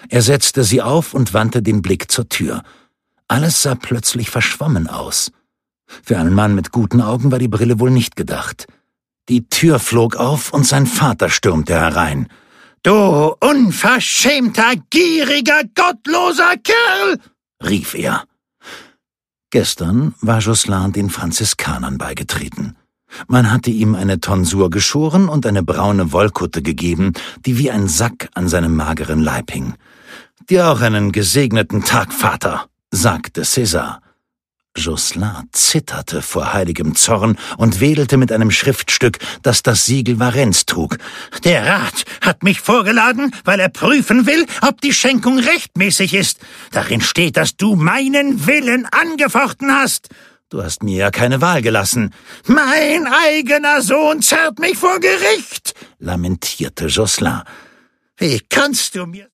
Er setzte sie auf und wandte den Blick zur Tür. Alles sah plötzlich verschwommen aus. Für einen Mann mit guten Augen war die Brille wohl nicht gedacht. Die Tür flog auf und sein Vater stürmte herein. »Du unverschämter, gieriger, gottloser Kerl!« rief er. Gestern war Josselin den Franziskanern beigetreten. Man hatte ihm eine Tonsur geschoren und eine braune Wollkutte gegeben, die wie ein Sack an seinem mageren Leib hing. »Dir auch einen gesegneten Tag, Vater«, sagte César. Josselin zitterte vor heiligem Zorn und wedelte mit einem Schriftstück, das das Siegel Varennes trug. »Der Rat hat mich vorgeladen, weil er prüfen will, ob die Schenkung rechtmäßig ist. Darin steht, dass du meinen Willen angefochten hast. Du hast mir ja keine Wahl gelassen. Mein eigener Sohn zerrt mich vor Gericht«, lamentierte Josselin. »Wie kannst du mir